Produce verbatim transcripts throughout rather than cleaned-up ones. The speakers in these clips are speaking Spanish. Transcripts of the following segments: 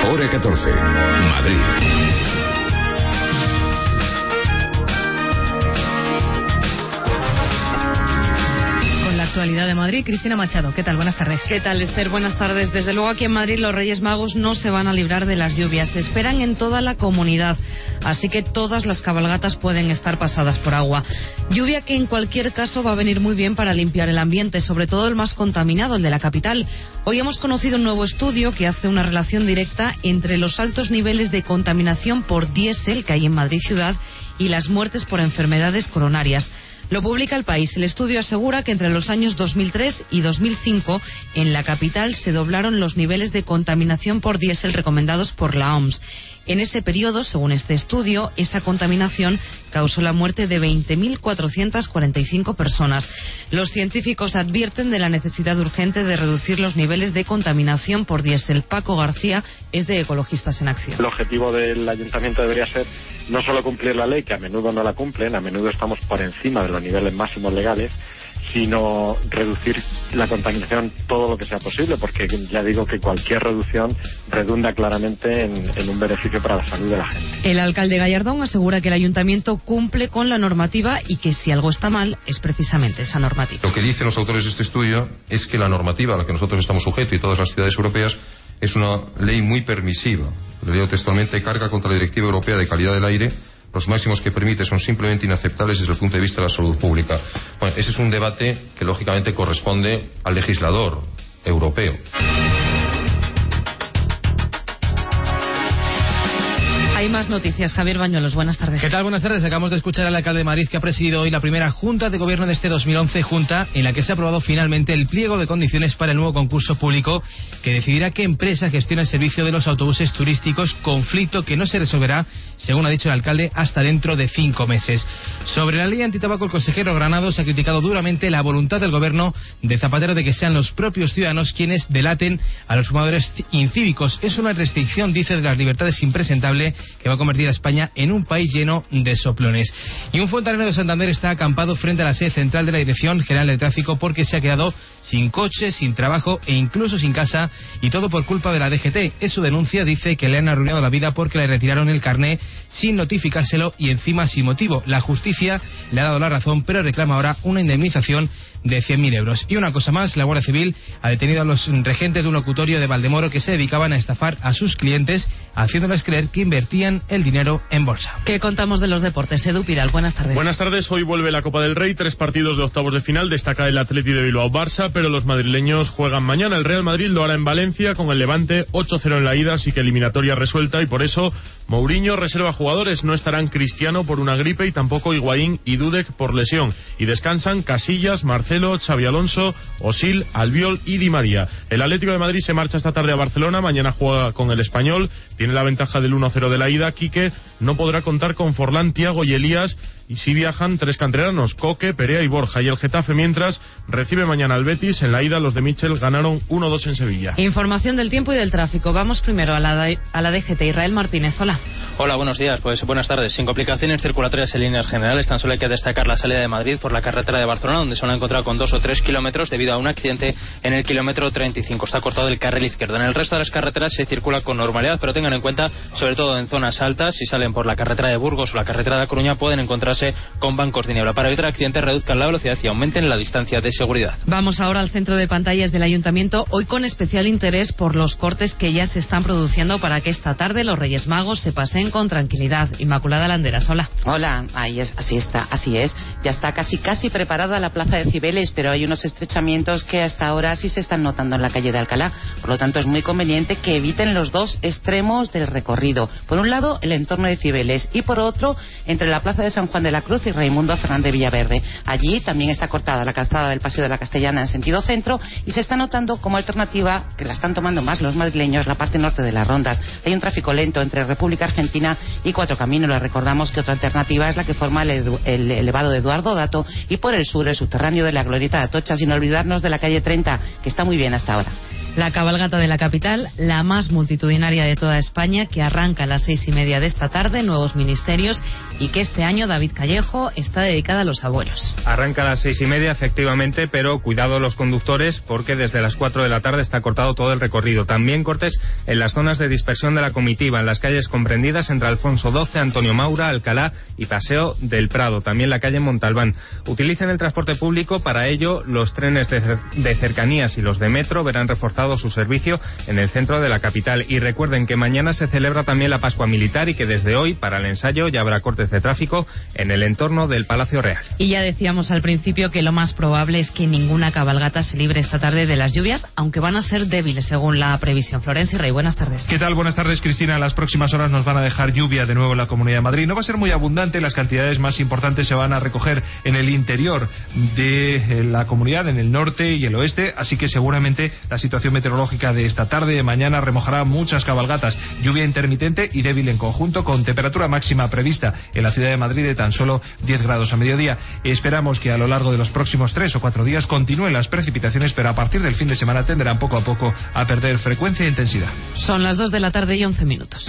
Hora catorce, Madrid. Actualidad de Madrid, Cristina Machado. ¿Qué tal? Buenas tardes. ¿Qué tal, Esther? Buenas tardes. Desde luego aquí en Madrid los Reyes Magos no se van a librar de las lluvias. Se esperan en toda la comunidad, así que todas las cabalgatas pueden estar pasadas por agua. Lluvia que en cualquier caso va a venir muy bien para limpiar el ambiente, sobre todo el más contaminado, el de la capital. Hoy hemos conocido un nuevo estudio que hace una relación directa entre los altos niveles de contaminación por diésel que hay en Madrid ciudad y las muertes por enfermedades coronarias. Lo publica El País. El estudio asegura que entre los años dos mil tres y dos mil cinco en la capital se doblaron los niveles de contaminación por diésel recomendados por la O M S. En ese periodo, según este estudio, esa contaminación causó la muerte de veinte mil cuatrocientas cuarenta y cinco personas. Los científicos advierten de la necesidad urgente de reducir los niveles de contaminación por diésel. Paco García es de Ecologistas en Acción. El objetivo del ayuntamiento debería ser no solo cumplir la ley, que a menudo no la cumplen, a menudo estamos por encima de los niveles máximos legales, sino reducir la contaminación todo lo que sea posible, porque ya digo que cualquier reducción redunda claramente en, en un beneficio para la salud de la gente. El alcalde Gallardón asegura que el ayuntamiento cumple con la normativa y que si algo está mal es precisamente esa normativa. Lo que dicen los autores de este estudio es que la normativa a la que nosotros estamos sujetos y todas las ciudades europeas es una ley muy permisiva. Le leo textualmente: carga contra la Directiva Europea de Calidad del Aire. Los máximos que permite son simplemente inaceptables desde el punto de vista de la salud pública. Bueno, ese es un debate que lógicamente corresponde al legislador europeo. Hay más noticias. Javier Bañuelos, buenas tardes. ¿Qué tal? Buenas tardes. Acabamos de escuchar al alcalde de Madrid, que ha presidido hoy la primera Junta de Gobierno de este dos mil once, Junta en la que se ha aprobado finalmente el pliego de condiciones para el nuevo concurso público que decidirá qué empresa gestiona el servicio de los autobuses turísticos, conflicto que no se resolverá, según ha dicho el alcalde, hasta dentro de cinco meses. Sobre la ley antitabaco, el consejero Granados ha criticado duramente la voluntad del Gobierno de Zapatero de que sean los propios ciudadanos quienes delaten a los fumadores incívicos. Es una restricción, dice, de las libertades impresentable que va a convertir a España en un país lleno de soplones. Y un fontanero de Santander está acampado frente a la sede central de la Dirección General de Tráfico porque se ha quedado sin coche, sin trabajo e incluso sin casa, y todo por culpa de la D G T. Es su denuncia. Dice que le han arruinado la vida porque le retiraron el carné sin notificárselo y encima sin motivo. La justicia le ha dado la razón, pero reclama ahora una indemnización de cien mil euros. Y una cosa más, la Guardia Civil ha detenido a los regentes de un locutorio de Valdemoro que se dedicaban a estafar a sus clientes, haciéndoles creer que invertían el dinero en bolsa. ¿Qué contamos de los deportes? Edu Piral, buenas tardes. Buenas tardes. Hoy vuelve la Copa del Rey, tres partidos de octavos de final. Destaca el Atleti de Bilbao-Barça, pero los madrileños juegan mañana. El Real Madrid lo hará en Valencia con el Levante, ocho cero en la ida, así que eliminatoria resuelta, y por eso Mourinho reserva jugadores. No estarán Cristiano por una gripe y tampoco Higuaín y Dudek por lesión. Y descansan Casillas, Marcelo, Xavi Alonso, Osil, Albiol y Di María. El Atlético de Madrid se marcha esta tarde a Barcelona, mañana juega con el Español, tiene la ventaja del uno cero de la ida. Quique no podrá contar con Forlán, Thiago y Elías, y sí viajan tres canteranos, Coque, Perea y Borja. Y el Getafe, mientras, recibe mañana al Betis. En la ida los de Michel ganaron uno dos en Sevilla. Información del tiempo y del tráfico. Vamos primero a la, a la D G T. Israel Martínez, hola. Hola, buenos días. Pues buenas tardes. Sin complicaciones circulatorias en líneas generales, tan solo hay que destacar la salida de Madrid por la carretera de Barcelona, donde se han encontrado con dos o tres kilómetros debido a un accidente en el kilómetro treinta y cinco. Está cortado el carril izquierdo. En el resto de las carreteras se circula con normalidad, pero tengan en cuenta, sobre todo en zonas altas, si salen por la carretera de Burgos o la carretera de La Coruña, pueden encontrarse con bancos de niebla. Para evitar accidentes, reduzcan la velocidad y aumenten la distancia de seguridad. Vamos ahora al centro de pantallas del Ayuntamiento, hoy con especial interés por los cortes que ya se están produciendo para que esta tarde los Reyes Magos se paseen con tranquilidad. Inmaculada Landeras, hola. Hola, ahí es, así está, así es. Ya está casi casi preparada la plaza de Cibeles, pero hay unos estrechamientos que hasta ahora sí se están notando en la calle de Alcalá. Por lo tanto, es muy conveniente que eviten los dos extremos del recorrido. Por un lado, el entorno de Cibeles, y por otro, entre la plaza de San Juan de la Cruz y Raimundo Fernández Villaverde. Allí también está cortada la calzada del Paseo de la Castellana en sentido centro, y se está notando como alternativa, que la están tomando más los madrileños, la parte norte de las Rondas. Hay un tráfico lento entre República Argentina y Cuatro Caminos. Les recordamos que otra alternativa es la que forma el, edu el elevado de Eduardo Dato, y por el sur el subterráneo de la Glorieta de Atocha, sin olvidarnos de la calle treinta, que está muy bien hasta ahora. La cabalgata de la capital, la más multitudinaria de toda España, que arranca a las seis y media de esta tarde, nuevos ministerios, y que este año, David Callejo, está dedicada a los abuelos. Arranca a las seis y media, efectivamente, pero cuidado los conductores, porque desde las cuatro de la tarde está cortado todo el recorrido. También cortes en las zonas de dispersión de la comitiva, en las calles comprendidas entre Alfonso doce, Antonio Maura, Alcalá y Paseo del Prado. También la calle Montalbán. Utilicen el transporte público. Para ello, los trenes de, cer de cercanías y los de metro verán reforzado su servicio en el centro de la capital. Y recuerden que mañana se celebra también la Pascua Militar y que desde hoy, para el ensayo, ya habrá cortes de tráfico en el entorno del Palacio Real. Y ya decíamos al principio que lo más probable es que ninguna cabalgata se libre esta tarde de las lluvias, aunque van a ser débiles según la previsión. Florencia y Rey, buenas tardes. ¿Qué tal? Buenas tardes, Cristina. Las próximas horas nos van a dejar lluvia de nuevo en la Comunidad de Madrid. No va a ser muy abundante, las cantidades más importantes se van a recoger en el interior de la comunidad, en el norte y el oeste, así que seguramente la situación meteorológica de esta tarde y de mañana remojará muchas cabalgatas. Lluvia intermitente y débil en conjunto, con temperatura máxima prevista en la ciudad de Madrid de tan solo diez grados a mediodía. Esperamos que a lo largo de los próximos tres o cuatro días continúen las precipitaciones, pero a partir del fin de semana tenderán poco a poco a perder frecuencia e intensidad. Son las dos de la tarde y once minutos.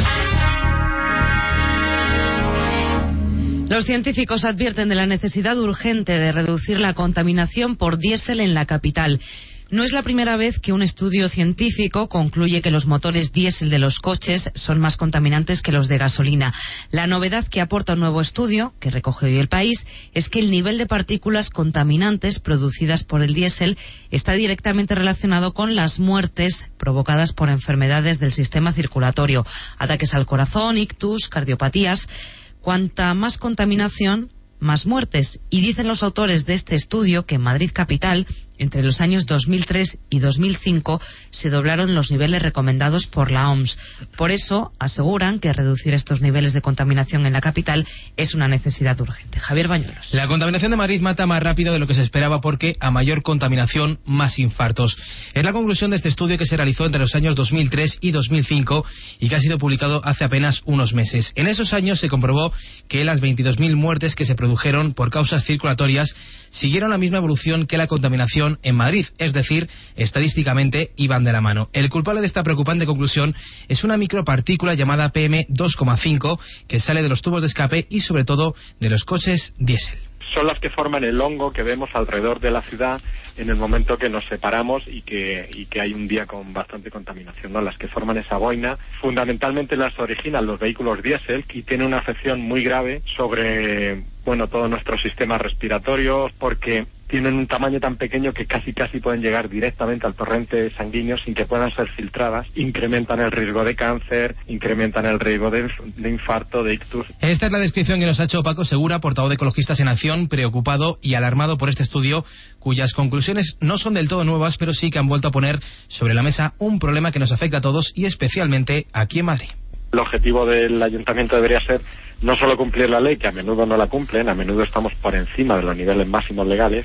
Los científicos advierten de la necesidad urgente de reducir la contaminación por diésel en la capital. No es la primera vez que un estudio científico concluye que los motores diésel de los coches son más contaminantes que los de gasolina. La novedad que aporta un nuevo estudio, que recoge hoy El País, es que el nivel de partículas contaminantes producidas por el diésel está directamente relacionado con las muertes provocadas por enfermedades del sistema circulatorio, ataques al corazón, ictus, cardiopatías. Cuanta más contaminación, más muertes. Y dicen los autores de este estudio que en Madrid capital, entre los años dos mil tres y dos mil cinco, se doblaron los niveles recomendados por la O M S. Por eso aseguran que reducir estos niveles de contaminación en la capital es una necesidad urgente. Javier Bañuelos. La contaminación de Madrid mata más rápido de lo que se esperaba, porque a mayor contaminación, más infartos. Es la conclusión de este estudio, que se realizó entre los años dos mil tres y dos mil cinco y que ha sido publicado hace apenas unos meses. En esos años se comprobó que las veintidós mil muertes que se produjeron por causas circulatorias siguieron la misma evolución que la contaminación en Madrid, es decir, estadísticamente iban de la mano. El culpable de esta preocupante conclusión es una micropartícula llamada P M dos coma cinco que sale de los tubos de escape y sobre todo de los coches diésel. Son las que forman el hongo que vemos alrededor de la ciudad en el momento que nos separamos y que, y que hay un día con bastante contaminación, ¿no? Las que forman esa boina, fundamentalmente las originan los vehículos diésel y tienen una afección muy grave sobre, bueno, todo nuestro sistema respiratorio, porque tienen un tamaño tan pequeño que casi casi pueden llegar directamente al torrente sanguíneo sin que puedan ser filtradas. Incrementan el riesgo de cáncer, incrementan el riesgo de, de infarto, de ictus. Esta es la descripción que nos ha hecho Paco Segura, portavoz de Ecologistas en Acción, preocupado y alarmado por este estudio, cuyas conclusiones no son del todo nuevas, pero sí que han vuelto a poner sobre la mesa un problema que nos afecta a todos y especialmente aquí en Madrid. El objetivo del ayuntamiento debería ser no solo cumplir la ley, que a menudo no la cumplen, a menudo estamos por encima de los niveles máximos legales,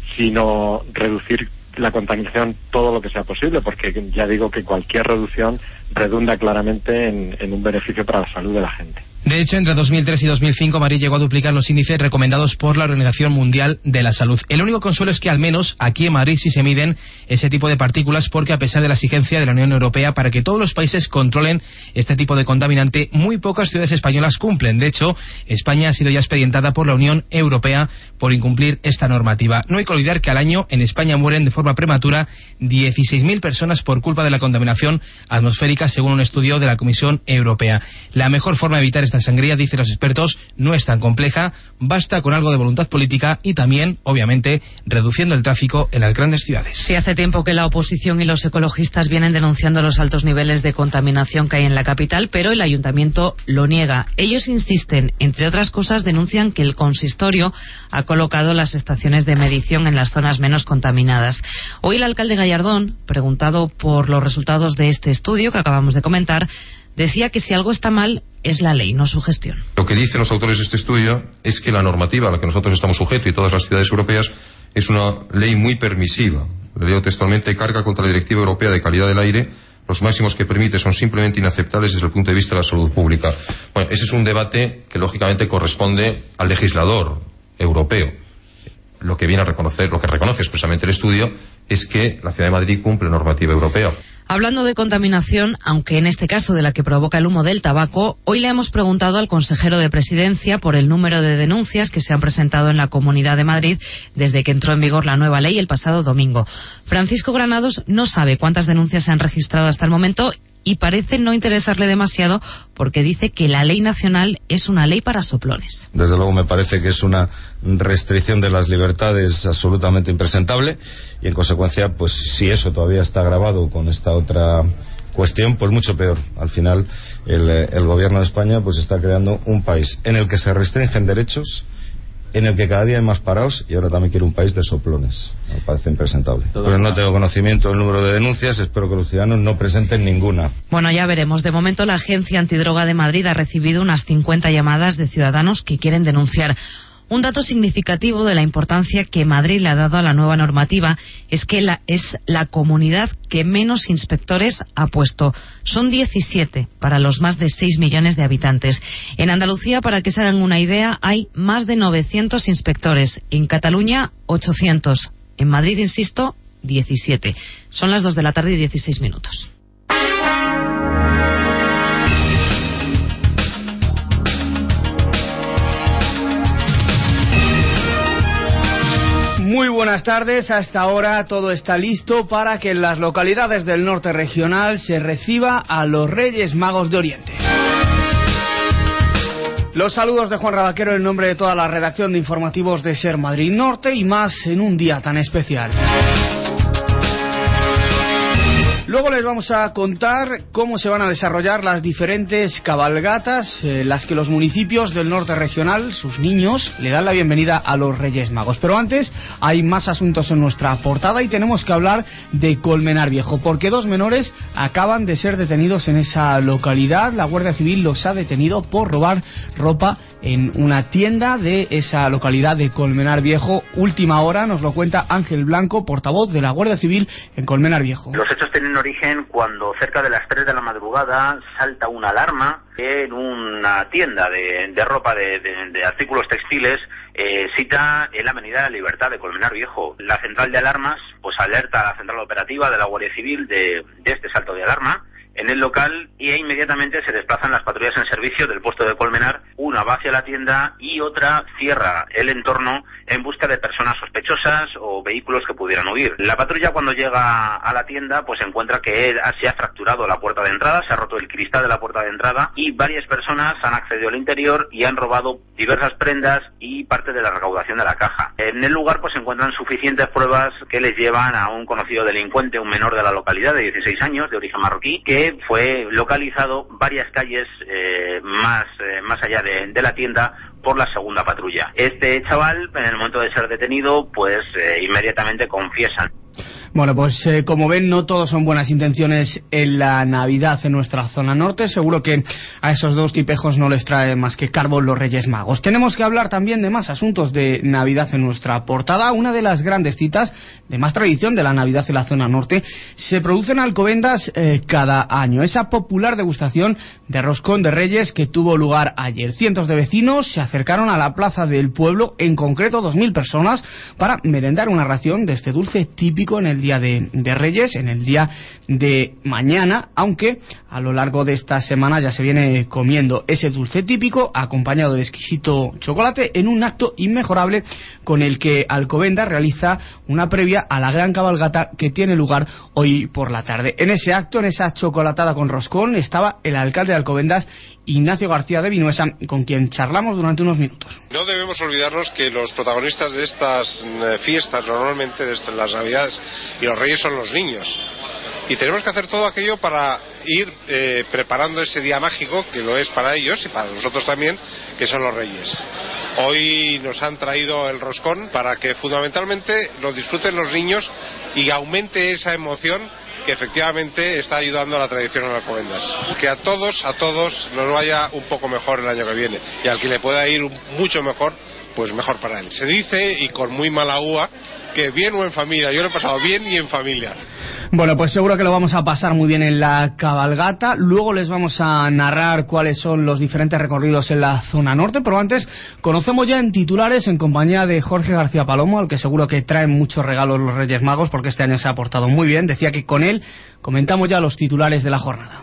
sino reducir la contaminación todo lo que sea posible, porque ya digo que cualquier reducción redunda claramente en, en un beneficio para la salud de la gente. De hecho, entre dos mil tres y dos mil cinco, Madrid llegó a duplicar los índices recomendados por la Organización Mundial de la Salud. El único consuelo es que al menos aquí en Madrid sí se miden ese tipo de partículas, porque a pesar de la exigencia de la Unión Europea para que todos los países controlen este tipo de contaminante, muy pocas ciudades españolas cumplen. De hecho, España ha sido ya expedientada por la Unión Europea por incumplir esta normativa. No hay que olvidar que al año en España mueren de forma prematura dieciséis mil personas por culpa de la contaminación atmosférica, según un estudio de la Comisión Europea. La mejor forma de evitar esta sangría, dicen los expertos, no es tan compleja, basta con algo de voluntad política y también, obviamente, reduciendo el tráfico en las grandes ciudades. Sí, hace tiempo que la oposición y los ecologistas vienen denunciando los altos niveles de contaminación que hay en la capital, pero el ayuntamiento lo niega. Ellos insisten, entre otras cosas, denuncian que el consistorio ha colocado las estaciones de medición en las zonas menos contaminadas. Hoy el alcalde Gallardón, preguntado por los resultados de este estudio que acabamos de comentar, decía que si algo está mal es la ley, no su gestión. Lo que dicen los autores de este estudio es que la normativa a la que nosotros estamos sujetos y todas las ciudades europeas es una ley muy permisiva. Le leo textualmente: carga contra la Directiva Europea de Calidad del Aire. Los máximos que permite son simplemente inaceptables desde el punto de vista de la salud pública. Bueno, ese es un debate que lógicamente corresponde al legislador europeo. Lo que viene a reconocer, lo que reconoce expresamente el estudio, es que la Ciudad de Madrid cumple normativa europea. Hablando de contaminación, aunque en este caso de la que provoca el humo del tabaco, hoy le hemos preguntado al consejero de Presidencia por el número de denuncias que se han presentado en la Comunidad de Madrid desde que entró en vigor la nueva ley el pasado domingo. Francisco Granados no sabe cuántas denuncias se han registrado hasta el momento y parece no interesarle demasiado porque dice que la ley nacional es una ley para soplones. Desde luego me parece que es una restricción de las libertades absolutamente impresentable y en consecuencia, pues si eso todavía está agravado con esta otra cuestión, pues mucho peor. Al final el, el gobierno de España pues está creando un país en el que se restringen derechos, en el que cada día hay más parados y ahora también quiere un país de soplones. Me parece impresentable. Pero no tengo conocimiento del número de denuncias, espero que los ciudadanos no presenten ninguna. Bueno, ya veremos. De momento la Agencia Antidroga de Madrid ha recibido unas cincuenta llamadas de ciudadanos que quieren denunciar. Un dato significativo de la importancia que Madrid le ha dado a la nueva normativa es que la, es la comunidad que menos inspectores ha puesto. Son diecisiete para los más de seis millones de habitantes. En Andalucía, para que se hagan una idea, hay más de novecientos inspectores. En Cataluña, ochocientos. En Madrid, insisto, diecisiete. Son las dos de la tarde y dieciséis minutos. Muy buenas tardes, hasta ahora todo está listo para que en las localidades del norte regional se reciba a los Reyes Magos de Oriente. Los saludos de Juan Rabaquero en nombre de toda la redacción de informativos de Ser Madrid Norte y más en un día tan especial. Luego les vamos a contar cómo se van a desarrollar las diferentes cabalgatas, eh, las que los municipios del norte regional, sus niños, le dan la bienvenida a los Reyes Magos. Pero antes hay más asuntos en nuestra portada y tenemos que hablar de Colmenar Viejo, porque dos menores acaban de ser detenidos en esa localidad. La Guardia Civil los ha detenido por robar ropa en una tienda de esa localidad de Colmenar Viejo. Última hora, nos lo cuenta Ángel Blanco, portavoz de la Guardia Civil en Colmenar Viejo. Los hechos tienen origen cuando cerca de las tres de la madrugada salta una alarma en una tienda de, de ropa de, de, de artículos textiles eh, cita en la Avenida de la Libertad de Colmenar Viejo. La central de alarmas pues alerta a la central operativa de la Guardia Civil de, de este salto de alarma en el local y inmediatamente se desplazan las patrullas en servicio del puesto de Colmenar. Una va hacia la tienda y otra cierra el entorno en busca de personas sospechosas o vehículos que pudieran huir. La patrulla, cuando llega a la tienda, pues encuentra que se ha fracturado la puerta de entrada, se ha roto el cristal de la puerta de entrada y varias personas han accedido al interior y han robado diversas prendas y parte de la recaudación de la caja. En el lugar pues se encuentran suficientes pruebas que les llevan a un conocido delincuente, un menor de la localidad de dieciséis años, de origen marroquí, que fue localizado varias calles eh, más, eh, más allá de, de la tienda por la segunda patrulla. Este chaval, en el momento de ser detenido, pues eh, inmediatamente confiesan. Bueno, pues eh, como ven, no todos son buenas intenciones en la Navidad en nuestra zona norte. Seguro que a esos dos tipejos no les trae más que carbón los Reyes Magos. Tenemos que hablar también de más asuntos de Navidad en nuestra portada. Una de las grandes citas de más tradición de la Navidad en la zona norte se produce en Alcobendas eh, cada año. Esa popular degustación de roscón de Reyes que tuvo lugar ayer. Cientos de vecinos se acercaron a la plaza del pueblo, en concreto dos mil personas, para merendar una ración de este dulce típico en el día de, de Reyes, en el día de mañana, aunque a lo largo de esta semana ya se viene comiendo ese dulce típico acompañado de exquisito chocolate en un acto inmejorable con el que Alcobendas realiza una previa a la gran cabalgata que tiene lugar hoy por la tarde. En ese acto, en esa chocolatada con roscón, estaba el alcalde de Alcobendas, Ignacio García de Vinuesa, con quien charlamos durante unos minutos. No debemos olvidarnos que los protagonistas de estas fiestas, normalmente de estas, las Navidades y los Reyes, son los niños. Y tenemos que hacer todo aquello para ir eh, preparando ese día mágico, que lo es para ellos y para nosotros también, que son los Reyes. Hoy nos han traído el roscón para que fundamentalmente lo disfruten los niños y aumente esa emoción que efectivamente está ayudando a la tradición en Alcobendas. Que a todos, a todos nos vaya un poco mejor el año que viene, y al que le pueda ir mucho mejor, pues mejor para él. Se dice, y con muy mala uva, que bien o en familia. Yo lo he pasado bien y en familia. Bueno, pues seguro que lo vamos a pasar muy bien en la cabalgata. Luego les vamos a narrar cuáles son los diferentes recorridos en la zona norte, pero antes conocemos ya en titulares en compañía de Jorge García Palomo, al que seguro que traen muchos regalos los Reyes Magos porque este año se ha portado muy bien. Decía que con él comentamos ya los titulares de la jornada.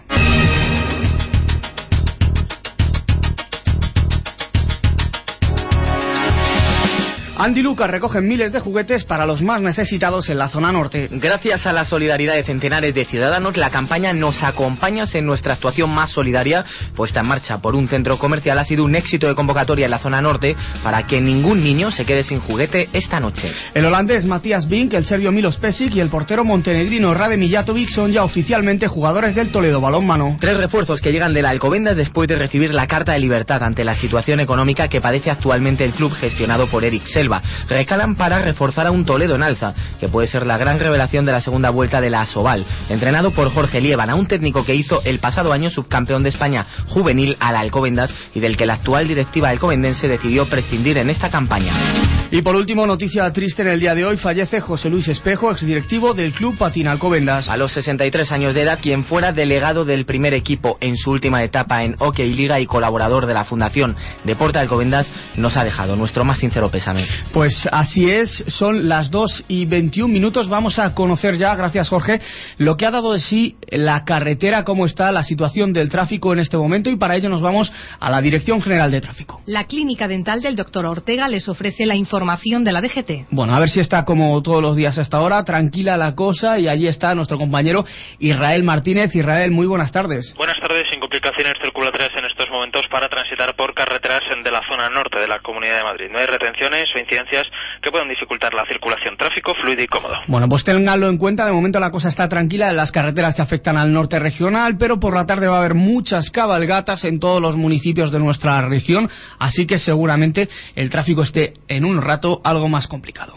Andy Lucas recoge miles de juguetes para los más necesitados en la zona norte. Gracias a la solidaridad de centenares de ciudadanos, la campaña Nos acompañas en nuestra actuación más solidaria, puesta en marcha por un centro comercial, ha sido un éxito de convocatoria en la zona norte para que ningún niño se quede sin juguete esta noche. El holandés Matías Bink, el serbio Milos Pesic y el portero montenegrino Rade Mijatovic son ya oficialmente jugadores del Toledo Balonmano. Tres refuerzos que llegan del Alcobendas después de recibir la carta de libertad ante la situación económica que padece actualmente el club gestionado por Eric Selva. Recalan para reforzar a un Toledo en alza, que puede ser la gran revelación de la segunda vuelta de la Asobal, entrenado por Jorge Liébana, un técnico que hizo el pasado año subcampeón de España juvenil al Alcobendas y del que la actual directiva alcobendense decidió prescindir en esta campaña. Y por último, noticia triste en el día de hoy, fallece José Luis Espejo, exdirectivo del Club Patín Alcobendas. A los sesenta y tres años de edad, quien fuera delegado del primer equipo en su última etapa en Hockey Liga y colaborador de la Fundación Deporte Alcobendas, nos ha dejado nuestro más sincero pésame. Pues así es, son las dos y veintiún minutos. Vamos a conocer ya, gracias Jorge, lo que ha dado de sí la carretera, cómo está la situación del tráfico en este momento, y para ello nos vamos a la Dirección General de Tráfico. La clínica dental del doctor Ortega les ofrece la información de la D G T. Bueno, a ver si está como todos los días hasta ahora, tranquila la cosa, y allí está nuestro compañero Israel Martínez. Israel, muy buenas tardes. Buenas tardes, sin complicaciones circulatorias en estos momentos para transitar por carreteras de la zona norte de la Comunidad de Madrid. No hay retenciones o incidencias que puedan dificultar la circulación. Tráfico fluido y cómodo. Bueno, pues ténganlo en cuenta. De momento la cosa está tranquila en las carreteras que afectan al norte regional, pero por la tarde va a haber muchas cabalgatas en todos los municipios de nuestra región, así que seguramente el tráfico esté en un rato algo más complicado.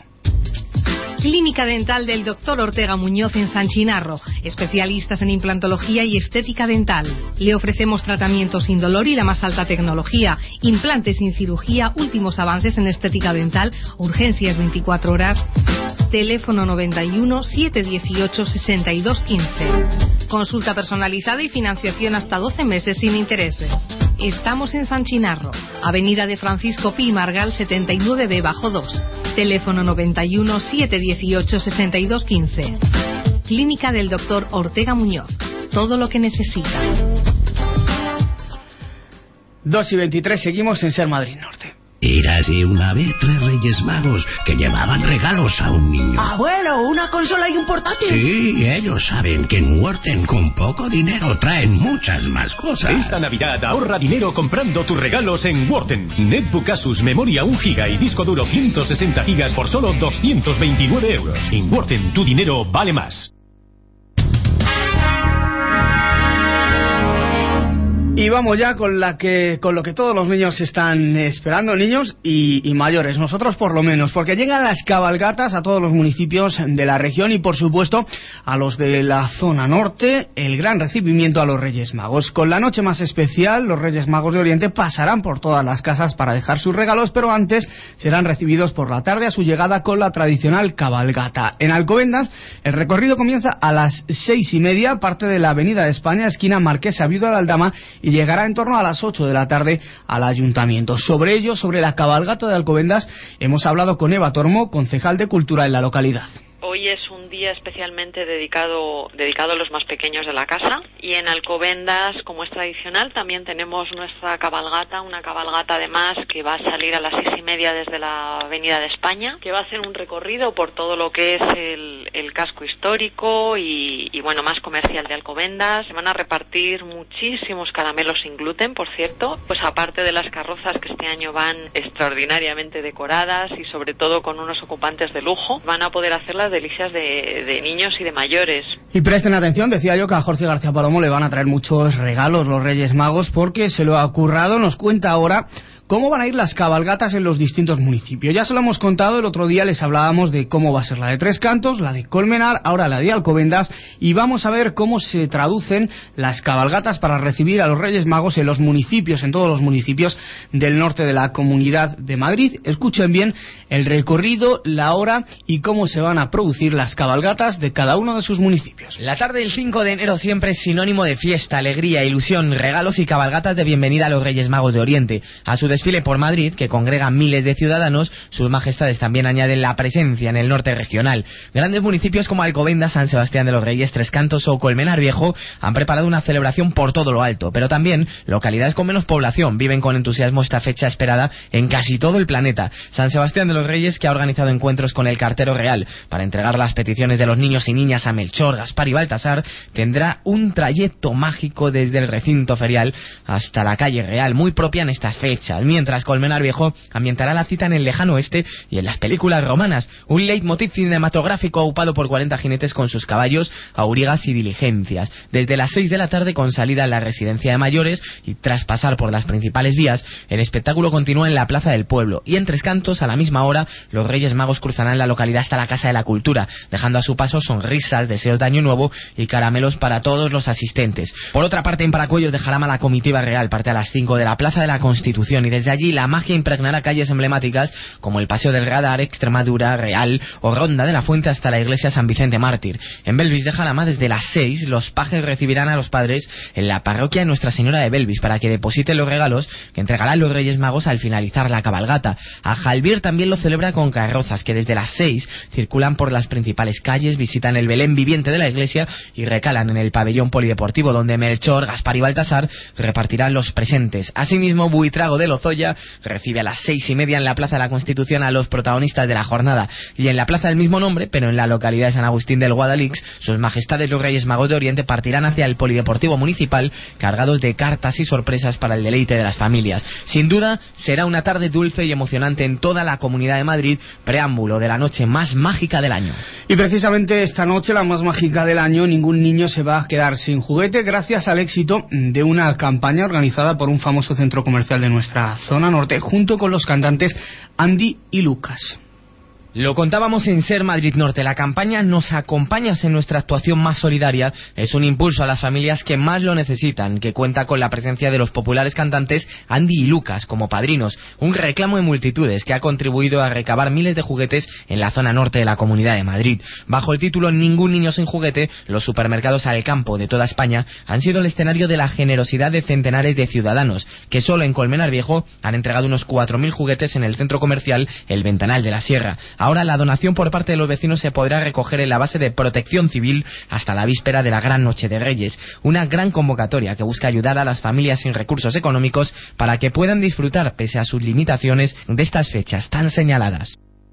Clínica dental del doctor Ortega Muñoz en San Chinarro, especialistas en implantología y estética dental. Le ofrecemos tratamientos sin dolor y la más alta tecnología, implantes sin cirugía, últimos avances en estética dental, urgencias veinticuatro horas. Teléfono noventa y uno, setecientos dieciocho, sesenta y dos quince. Consulta personalizada y financiación hasta doce meses sin intereses. Estamos en San Chinarro, Avenida de Francisco Pi Margal setenta y nueve B bajo dos. Teléfono noventa y uno, setecientos dieciocho, sesenta y dos quince. Clínica del doctor Ortega Muñoz. Todo lo que necesita. dos y veintitrés, seguimos en Ser Madrid Norte. Érase una vez tres reyes magos que llevaban regalos a un niño. Abuelo, una consola y un portátil. Sí, ellos saben que en Worten con poco dinero traen muchas más cosas. Esta Navidad ahorra dinero comprando tus regalos en Worten. Netbook Asus, memoria un giga y disco duro ciento sesenta gigas por solo doscientos veintinueve euros. En Worten, tu dinero vale más. Y vamos ya con la que con lo que todos los niños están esperando, niños y, y mayores, nosotros por lo menos, porque llegan las cabalgatas a todos los municipios de la región y por supuesto a los de la zona norte, el gran recibimiento a los Reyes Magos. Con la noche más especial, los Reyes Magos de Oriente pasarán por todas las casas para dejar sus regalos, pero antes serán recibidos por la tarde a su llegada con la tradicional cabalgata. En Alcobendas, el recorrido comienza a las seis y media, parte de la Avenida de España, esquina Marquesa Viuda de Aldama, y llegará en torno a las ocho de la tarde al ayuntamiento. Sobre ello, sobre la cabalgata de Alcobendas, hemos hablado con Eva Tormo, concejal de Cultura en la localidad. Hoy es un día especialmente dedicado dedicado a los más pequeños de la casa, y en Alcobendas, como es tradicional, también tenemos nuestra cabalgata, una cabalgata además que va a salir a las seis y media desde la Avenida de España, que va a hacer un recorrido por todo lo que es el, el casco histórico y, y bueno, más comercial de Alcobendas. Se van a repartir muchísimos caramelos sin gluten, por cierto, pues aparte de las carrozas que este año van extraordinariamente decoradas y sobre todo con unos ocupantes de lujo, van a poder hacer las delicias de, de niños y de mayores. Y presten atención, decía yo que a Jorge García Palomo le van a traer muchos regalos los Reyes Magos porque se lo ha currado. Nos cuenta ahora cómo van a ir las cabalgatas en los distintos municipios. Ya se lo hemos contado, el otro día les hablábamos de cómo va a ser la de Tres Cantos, la de Colmenar, ahora la de Alcobendas, y vamos a ver cómo se traducen las cabalgatas para recibir a los Reyes Magos en los municipios, en todos los municipios del norte de la Comunidad de Madrid. Escuchen bien el recorrido, la hora y cómo se van a producir las cabalgatas de cada uno de sus municipios. La tarde del cinco de enero siempre es sinónimo de fiesta, alegría, ilusión, regalos y cabalgatas de bienvenida a los Reyes Magos de Oriente. A su desfile por Madrid, que congrega miles de ciudadanos, sus majestades también añaden la presencia en el norte regional. Grandes municipios como Alcobendas, San Sebastián de los Reyes, Tres Cantos o Colmenar Viejo han preparado una celebración por todo lo alto, pero también localidades con menos población viven con entusiasmo esta fecha esperada en casi todo el planeta. San Sebastián de los Reyes, que ha organizado encuentros con el cartero real para entregar las peticiones de los niños y niñas a Melchor, Gaspar y Baltasar, tendrá un trayecto mágico desde el recinto ferial hasta la calle real, muy propia en estas fechas, mientras Colmenar Viejo ambientará la cita en el lejano oeste y en las películas romanas, un leitmotiv cinematográfico aupado por cuarenta jinetes con sus caballos, aurigas y diligencias. Desde las seis de la tarde, con salida en la residencia de mayores y tras pasar por las principales vías, el espectáculo continúa en la Plaza del Pueblo, y en Tres Cantos, a la misma hora, los Reyes Magos cruzarán la localidad hasta la Casa de la Cultura, dejando a su paso sonrisas, deseos de año nuevo y caramelos para todos los asistentes. Por otra parte, en Paracuellos de Jarama, la comitiva real parte a las cinco de la Plaza de la Constitución, y desde allí la magia impregnará calles emblemáticas como el Paseo del Radar, Extremadura, Real o Ronda de la Fuente hasta la iglesia San Vicente Mártir. En Belvis de Jarama, desde las seis, los pajes recibirán a los padres en la parroquia de Nuestra Señora de Belvis para que depositen los regalos que entregarán los Reyes Magos al finalizar la cabalgata. A Jalbier también lo celebra con carrozas que desde las seis circulan por las principales calles, visitan el Belén viviente de la iglesia y recalan en el pabellón polideportivo, donde Melchor, Gaspar y Baltasar repartirán los presentes. Asimismo, Buitrago de Lozoya recibe a las seis y media en la Plaza de la Constitución a los protagonistas de la jornada, y en la plaza del mismo nombre, pero en la localidad de San Agustín del Guadalix, sus majestades los Reyes Magos de Oriente partirán hacia el polideportivo municipal cargados de cartas y sorpresas para el deleite de las familias. Sin duda, será una tarde dulce y emocionante en toda la Comunidad de Madrid, preámbulo de la noche más mágica del año. Y precisamente esta noche, la más mágica del año, ningún niño se va a quedar sin juguete gracias al éxito de una campaña organizada por un famoso centro comercial de nuestra zona norte, junto con los cantantes Andy y Lucas. Lo contábamos en Ser Madrid Norte. La campaña Nos acompañas en nuestra actuación más solidaria es un impulso a las familias que más lo necesitan, que cuenta con la presencia de los populares cantantes Andy y Lucas como padrinos, un reclamo de multitudes que ha contribuido a recabar miles de juguetes en la zona norte de la Comunidad de Madrid. Bajo el título Ningún niño sin juguete, los supermercados Al Campo de toda España han sido el escenario de la generosidad de centenares de ciudadanos, que solo en Colmenar Viejo han entregado unos cuatro mil juguetes en el centro comercial El Ventanal de la Sierra. Ahora la donación por parte de los vecinos se podrá recoger en la base de Protección Civil hasta la víspera de la Gran Noche de Reyes. Una gran convocatoria que busca ayudar a las familias sin recursos económicos para que puedan disfrutar, pese a sus limitaciones, de estas fechas tan señaladas.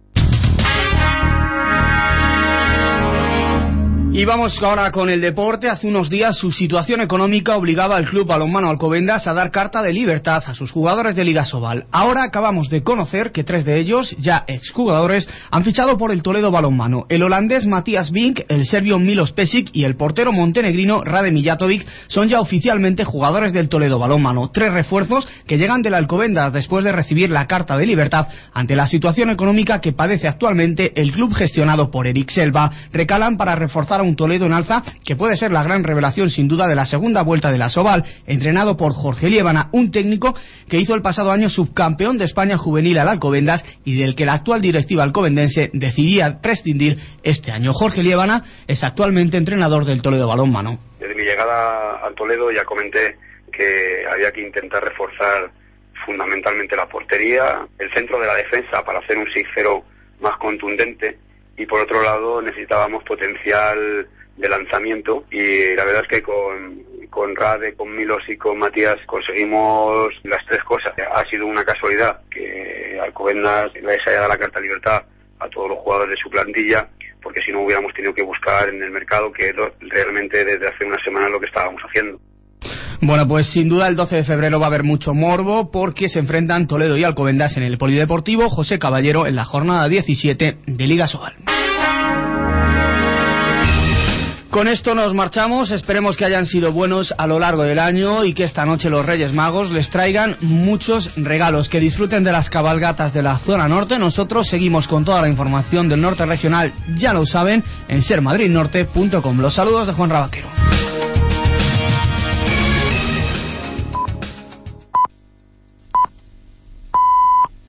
Y vamos ahora con el deporte. Hace unos días su situación económica obligaba al Club Balonmano Alcobendas a dar carta de libertad a sus jugadores de Liga Sobal. Ahora acabamos de conocer que tres de ellos, ya exjugadores, han fichado por el Toledo Balonmano. El holandés Matías Bink, el serbio Milos Pesic y el portero montenegrino Rade Mijatovic son ya oficialmente jugadores del Toledo Balonmano. Tres refuerzos que llegan del Alcobendas después de recibir la carta de libertad ante la situación económica que padece actualmente el club gestionado por Eric Selva. Recalan para reforzar a un Toledo en alza que puede ser la gran revelación sin duda de la segunda vuelta de la Sobal, entrenado por Jorge Liébana, un técnico que hizo el pasado año subcampeón de España juvenil al Alcobendas y del que la actual directiva alcobendense decidía prescindir este año. Jorge Liébana es actualmente entrenador del Toledo Balonmano. Desde mi llegada al Toledo ya comenté que había que intentar reforzar fundamentalmente la portería, el centro de la defensa para hacer un seis cero más contundente, y por otro lado necesitábamos potencial de lanzamiento, y la verdad es que con, con Rade, con Milos y con Matías conseguimos las tres cosas. Ha sido una casualidad que Alcobendas les haya dado la carta de libertad a todos los jugadores de su plantilla, porque si no hubiéramos tenido que buscar en el mercado, que es realmente desde hace una semana lo que estábamos haciendo. Bueno, pues sin duda el doce de febrero va a haber mucho morbo porque se enfrentan Toledo y Alcobendas en el Polideportivo José Caballero en la jornada diecisiete de Liga Sobal. Con esto nos marchamos, esperemos que hayan sido buenos a lo largo del año y que esta noche los Reyes Magos les traigan muchos regalos, que disfruten de las cabalgatas de la zona norte. Nosotros seguimos con toda la información del norte regional, ya lo saben, en ser madrid norte punto com. Los saludos de Juan Rabaquero.